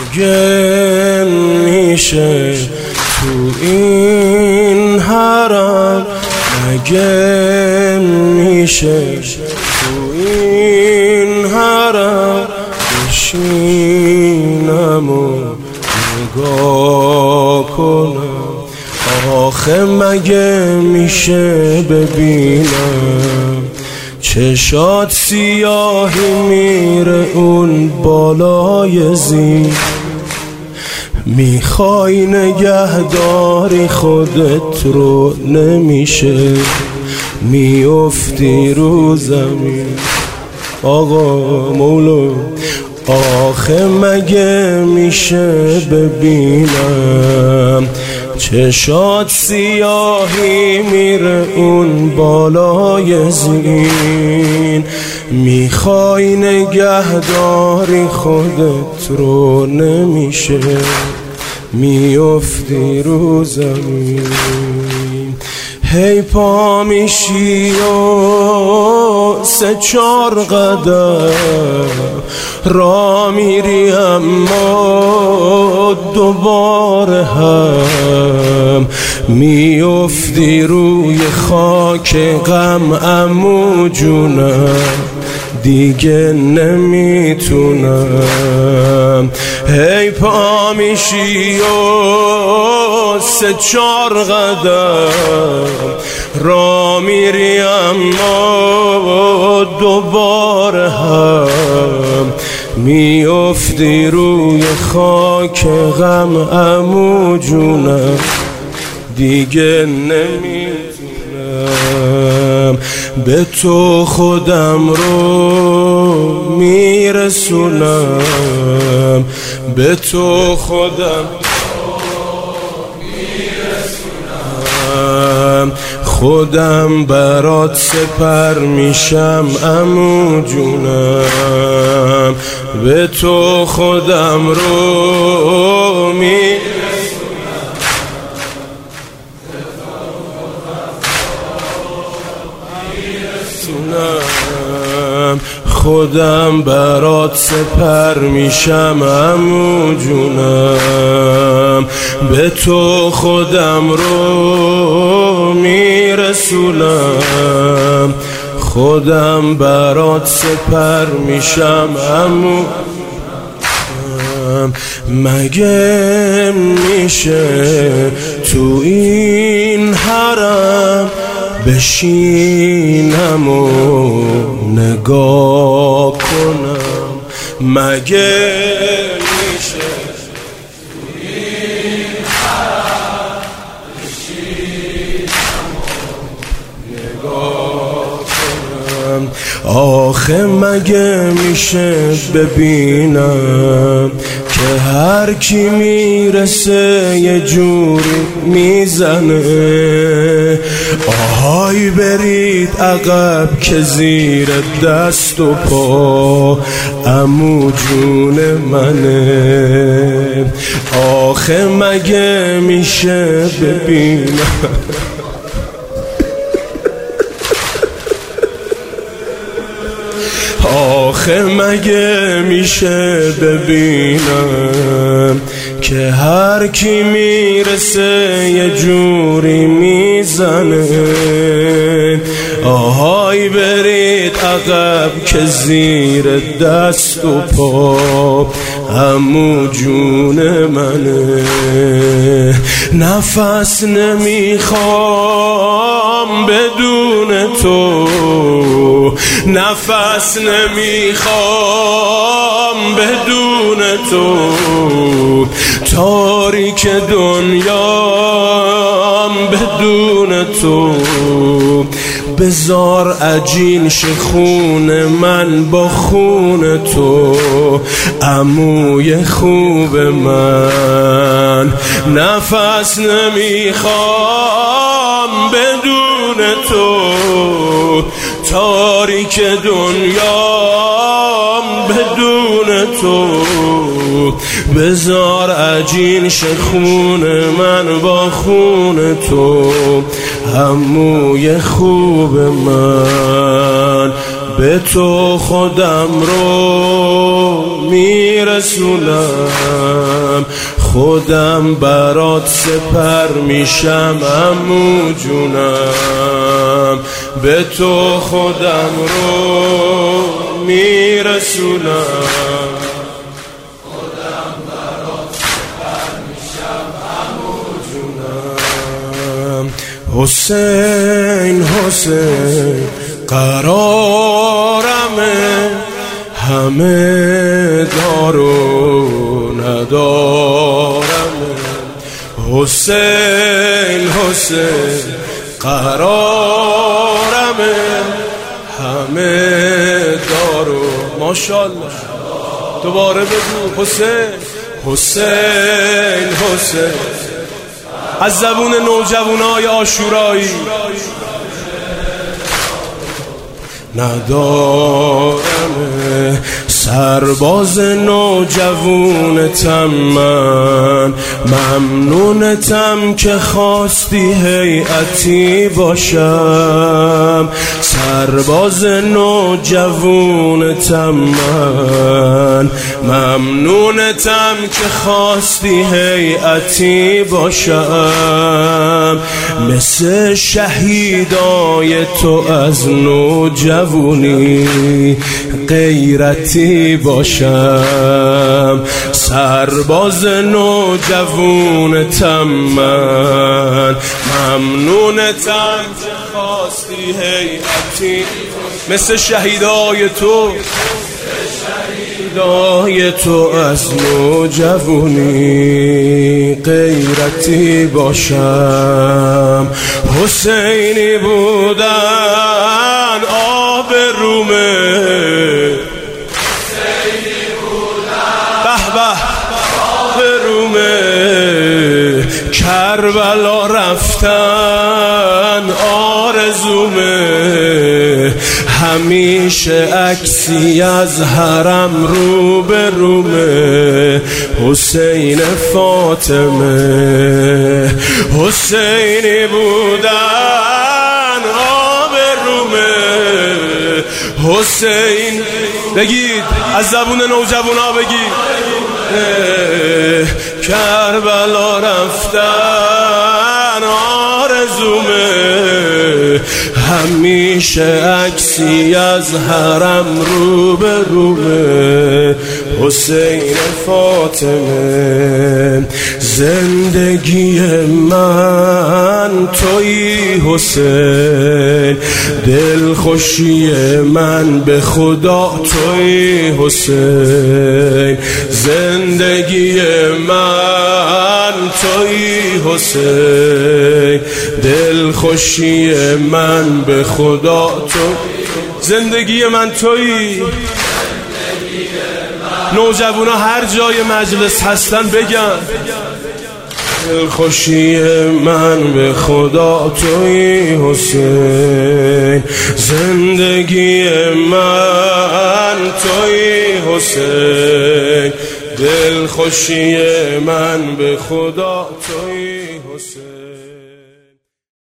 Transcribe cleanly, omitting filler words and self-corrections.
مگه میشه تو این حرم، مگه میشه تو این حرم بشینم و نگاه کنم؟ آخه مگه میشه ببینم چشات سیاهی میره اون بالای زین؟ میخوای نگهداری خودت رو، نمیشه میافتی رو زمین. آقا مولا آخه مگه میشه ببینم چشات سیاهی میره اون بالای زین؟ میخوای نگهداری خودت رو، نمیشه میافتی رو زمین. هی پا میشی و 3-4 قدم را میری، اما دوباره هم میافتی روی خاک غم. عمو جونم دیگه نمیتونم. هی پا میشی و 3-4 قدم را میری، اما دوباره هم میافتی روی خاک غم. عمو جونم دیگه نمیتونم به تو خودم رو میرسونم، به تو خودم میرسونم. خودم برات سپر میشم عمو جونم، به تو خودم رو میرسونم. خودم برات سپر میشم عمو جونم، به تو خودم رو میرسونم. خودم برات سپر میشم عمو. مگه میشه تو این حرم بشینم و نگاه کنم؟ مگه میشه تو این حرم بشینم و نگاه کنم؟ آخه مگه میشه ببینم که هر کی میرسه یه جوری میزنه؟ آهای برید عقب که زیر دست و پا عمو جون منه. آخه مگه میشه ببینم آخه مگه میشه ببینم که هر کی میرسه یه جوری میزنه؟ آهای برید عقب که زیر دست و پا عمو جون منه. نفس نمیخوام بدون تو، نفس نمیخوام بدون تو. تاریک دنیام بدون تو. بزار عجین شه خون من با خون تو عموی خوب من. نفس نمیخوام بدون تو، تاریک دنیام بدون تو. بزار عجین شه خون من با خون تو عموی خوب من. به تو خودم رو میرسونم، خودم برات سپر میشم عمو جونم، به تو خودم رو میرسونم، خودم برات سپر میشم عمو جونم. حسین حسین قرارمه، همه دارو ندارمه. حسین حسین قرارمه، همه دارو. ماشاءالله دوباره بگو حسین حسین حسین از زبون نوجوانای عاشورایی. ندارم سرباز نوجوانتم، من ممنونتم که خواستی هیئتی باشم. سرباز نوجوانتم، من ممنونتم که خواستی هیئتی باشم. مثل شهیدای تو از نوجوانی غیرتی باشم. سرباز نوجوانتم، من ممنونتم که خواستی هیئتی. مثل شهیدای تو، شهیدای تو از نوجوانی غیرتی باشم. حسینی بودن آب رومه، حسینی بودن به به آب رومه. کربلا رفتن آرزومه، همیشه عکسی از حرم رو به رومه. حسین فاطمه حسینی بودن آب رومه. حسین بگید از زبون نوجوانا بگید. کربلا رفتن آرزومه، همیشه عکسی از حرم رو به رومه. حسین فاطمه زندگی من تویی حسین، دلخوشی من به خدا تویی حسین. زندگی من تویی حسین، دلخوشی من به خدا تو. زندگی من تویی. نوجوانا هر جای مجلس هستن بگن دلخوشی من به خدا تویی حسین. زندگی من تویی حسین، دلخوشی من به خدا تویی حسین.